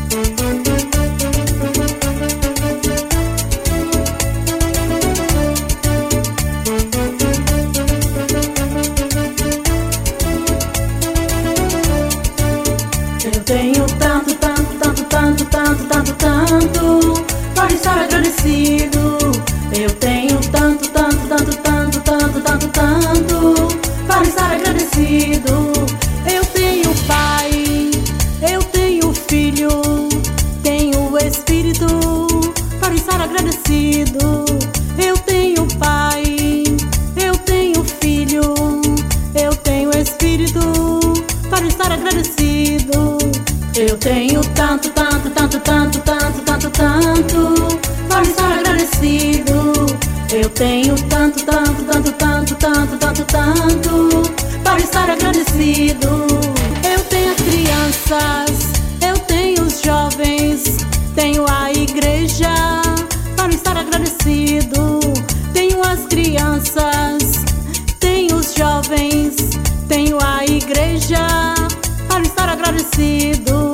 Eu tenho tanto, tanto, tanto, tanto, tanto, tanto, tanto para estar agradecido. Eu tenho tanto, tanto, tanto, tanto, tanto, tanto, tanto para estar agradecido. Eu tenho Pai, eu tenho Filho, tenho o Espírito para estar agradecido. Eu tenho Pai, eu tenho Filho, eu tenho Espírito para estar agradecido. Eu tenho tanto, tanto, tanto, tanto, tanto, tanto, tanto para estar agradecido. Eu tenho tanto, tanto, tanto, tanto, tanto, tanto, tanto para estar agradecido. Eu tenho as crianças, eu tenho os jovens, tenho a igreja para estar agradecido. Tenho as crianças, tenho os jovens, tenho a igreja para estar agradecido.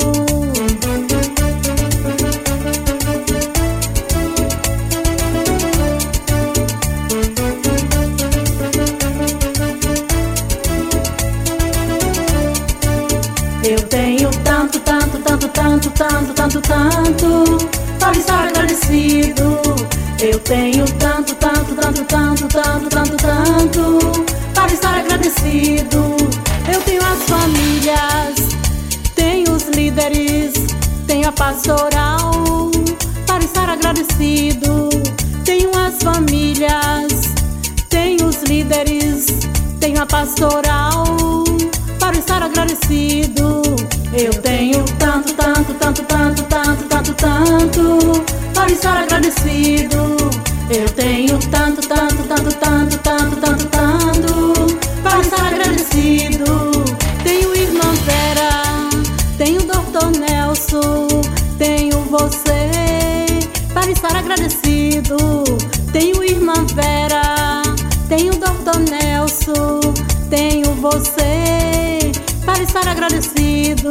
Eu tenho tanto, tanto, tanto, tanto, tanto, tanto, tanto para estar agradecido. Eu tenho tanto, tanto, tanto, tanto, tanto, tanto, tanto para estar agradecido. Eu tenho as famílias, tenho os líderes, tenho a pastoral para estar agradecido. Tenho as famílias, tenho os líderes, tenho a pastoral para estar agradecido. Eu tenho tanto, tanto, tanto, tanto, tanto, tanto, tanto para estar agradecido. Eu tenho tanto, tanto, tanto, tanto, tanto, tanto, tanto para estar agradecido. Tenho irmã Vera, tenho Dr. Nelson, tenho você para estar agradecido. Tenho irmã Vera, tenho Dr. Nelson, tenho você para estar agradecido.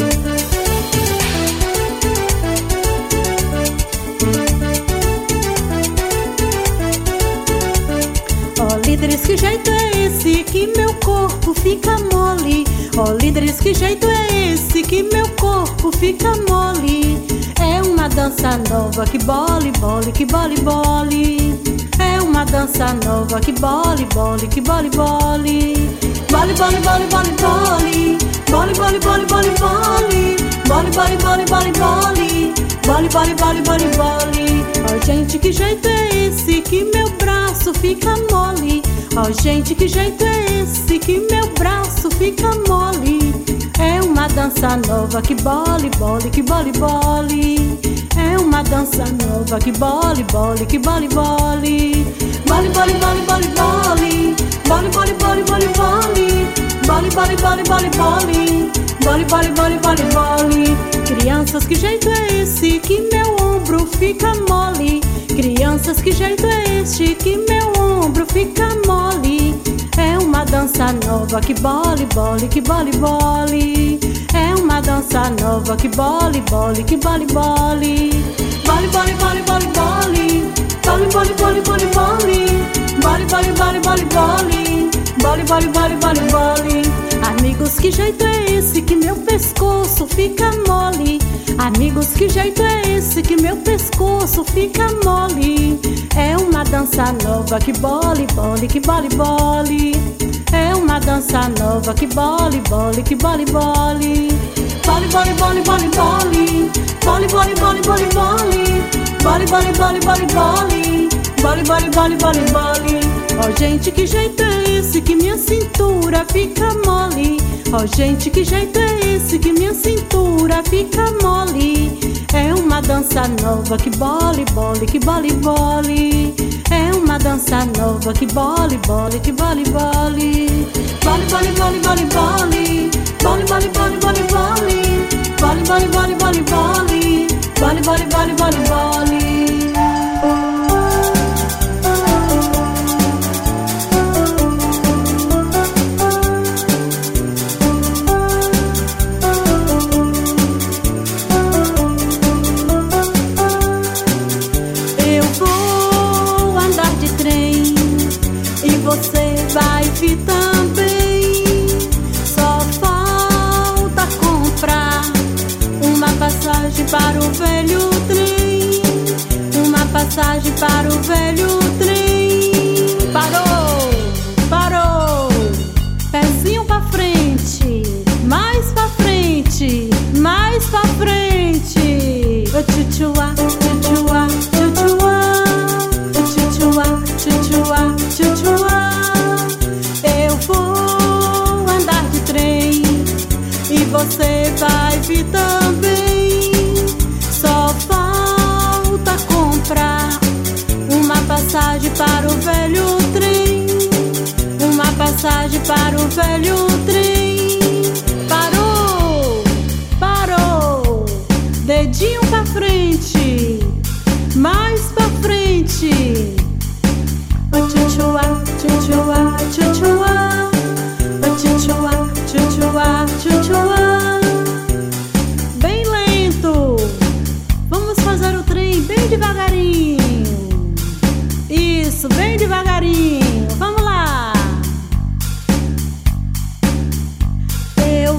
Oh, líderes, que jeito é esse que meu corpo fica mole? Oh, líderes, que jeito é esse que meu corpo fica mole? É uma dança nova que bole, bole, que bole, bole. É uma dança nova que bole, bole, que bole, bole. Bole, bole, bole, bole, bole. Bole, bole, bole, bole, bole. Bole, bole, bole, bole, bole. Bole, bole, bole, bole, bole. Oh, gente, que jeito é esse que meu braço fica mole? Oh, gente, que jeito é esse que meu braço fica mole? É uma dança nova que bole, bole, que bole, bole. É uma dança nova que bole, bole, que bole, bole. Bole, bole, bole, bole, bole. Bole, bole, bole, bole, bole. Bole, bole, bole, bole, bole. Bole, bole, bole, bole, bole. Crianças, que jeito é esse que meu ombro fica mole? Crianças, que jeito é este que meu ombro fica mole? É uma dança nova que bole, bole, que bole, bole. É uma dança nova que bole, bole, que bole, bole. Bole, bole, bole, bole, bole. Bole, bole, bole, bole, bole. Bole, bole, bole, bole, bole. Bole, bole, bole, bole, bole. Amigos, que jeito é esse que meu pescoço fica mole? Amigos, que jeito é esse que meu pescoço fica mole? É uma dança nova que bole, bole, que bole, bole. É uma dança nova que bole, bole, que bole, bole. Bole, bole, bole, bole, bole. Bole, bole, bole, bole, bole. Bole, bole, bole, bole, bole. Bole, bole, bole, bole, bole. Oh, gente, que jeito é esse que minha cintura fica mole? Oh, gente, que jeito é esse que minha cintura fica mole? É uma dança nova que bole, bole, que bole, bole. É uma dança nova que bole, bole, que bole, bole. Bole, bole, bole, bole, bole. Bole, bole, bole, bole, bole. Bole, bole, bole, bole, bole. Bole, bole, bole, bole, bole. passagem para o velho trem, uma passagem para o velho trem. Parou, parou, pezinho pra frente, mais pra frente, mais pra frente. O tchutchuá, tchutchuá, tchutchuá, o tchutchuá, tchutchuá, tchutchuá. Eu vou andar de trem e você vai vir também. Só falta comprar uma passagem para o velho trem, uma passagem para o velho trem. Parou, parou, dedinho pra frente, mais pra frente. O tchutchuá, tchutchuá, tchutchuá, o tchutchuá, tchutchuá, tchutchuá. Bem lento, vamos fazer o trem bem devagarinho. Isso, bem devagarinho, vamos lá. Eu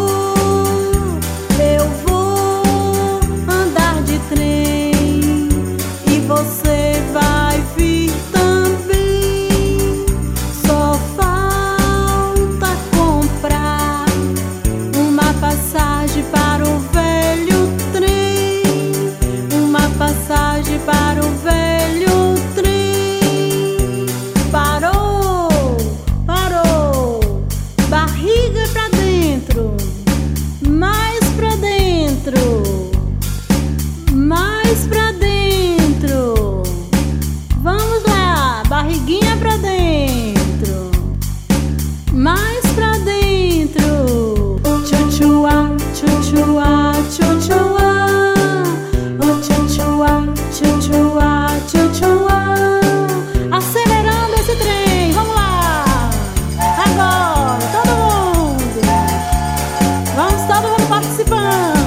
vou andar de trem e você vai vir também. Só falta comprar uma passagem para o velho trem, uma passagem para o velho trem. Parou, parou, barriga pra dentro, mais pra dentro, mais pra dentro. Vamos lá, barriguinha pra dentro, mais pra dentro. Tchutchuá, tchutchuá, tchutchuá, o tchutchuá, tchutchuá, tchutchuá. Acelerando esse trem, vamos lá. Agora, todo mundo, vamos todo mundo participando.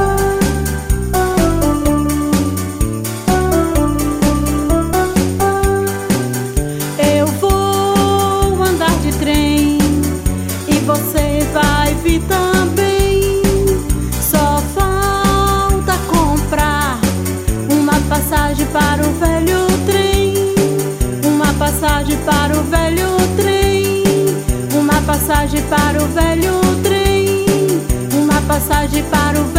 Eu vou andar de trem e você vai vir também. Só falta comprar uma passagem para o velho trem, uma passagem para o velho trem, uma passagem para o velho trem, uma passagem para o